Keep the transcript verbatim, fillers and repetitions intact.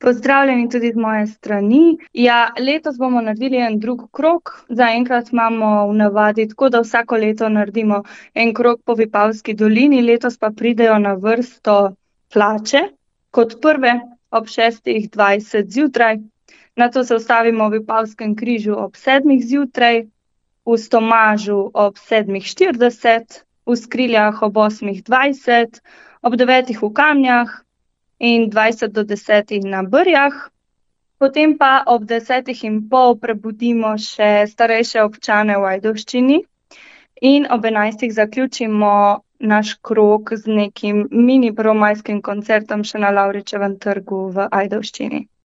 Pozdravljeni tudi z moje strani. Ja, letos bomo naredili en drug krog. Zaenkrat imamo v navadi tako, da vsako leto naredimo en krog po Vipavski dolini, letos pa pridejo na vrsto Plače kot prve ob šestih dvajset zjutraj. Nato se ustavimo v Vipavskem križu ob sedmih zjutraj, v Stomažu ob sedmih štirideset, v Skriljah ob osmih dvajset, ob devetih v Kamnjah in dvajset do desetih na Brjah. Potem pa ob desetih in pol prebudimo še starejše občane v Ajdovščini in ob enajstih zaključimo naš krog z nekim mini prvomajskim koncertom še na Lavričevem trgu v Ajdovščini.